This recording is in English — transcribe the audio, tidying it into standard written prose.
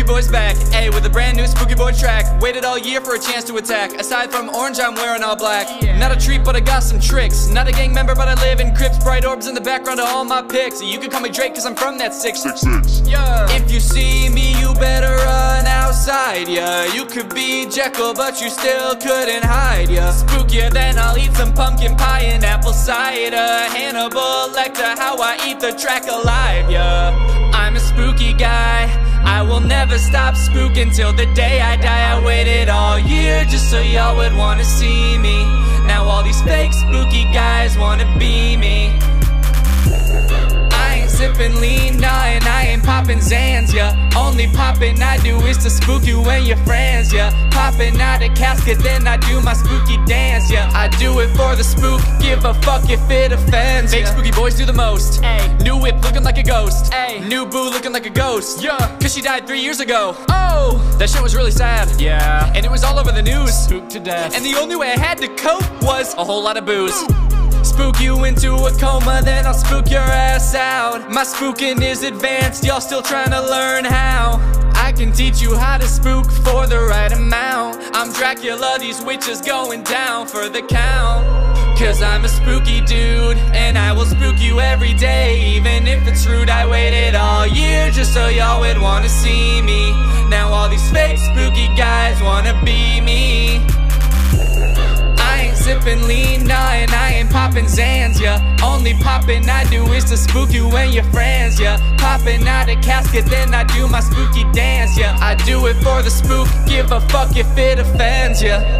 Boy's back, ayy, with a brand new Spooky Boy track. Waited all year for a chance to attack. Aside from orange, I'm wearing all black. Not a treat, but I got some tricks. Not a gang member, but I live in crypts. Bright orbs in the background of all my pics. You can call me Drake, cause I'm from that 666. Yeah. If you see me, you better run outside, yeah. You could be Jekyll, but you still couldn't hide, yeah. Spookier than I'll eat some pumpkin pie and apple cider. Hannibal Lecter, how I eat the track alive, yeah. I'm a spooky guy, I will never stop spooking till the day I die. I waited all year just so y'all would wanna see me. Now all these fake spooky guys wanna be me. I ain't sipping lean, nah, and I ain't popping Zans, yeah. Only popping I do is to spook you and your friends, yeah. Popping out a casket, then I do my spooky dance, yeah. I do it for the spook, give a fuck if it offends, yeah. Fake spooky boys do the most, ayy. New whip looking like a ghost, ayy. New boo looking like a ghost, yeah. Cause she died 3 years ago, oh. That shit was really sad, yeah. And it was all over the news, spooked to death. And the only way I had to cope was a whole lot of booze. Spook you into a coma, then I'll spook your ass out. My spooking is advanced, y'all still trying to learn how. I can teach you how to spook for the right amount. I'm Dracula, these witches going down for the count. Cause I'm a spooky dude, and I will spook you every day. Even if it's rude, I waited all year just so y'all would wanna see me. Now all these fake spooky guys wanna be me. I ain't sipping lean, nah, and I ain't popping Zans, yeah. Only popping I do is to spook you and your friends, yeah. Popping out a casket, then I do my spooky dance, yeah. I do it for the spook, give a fuck if it offends, yeah.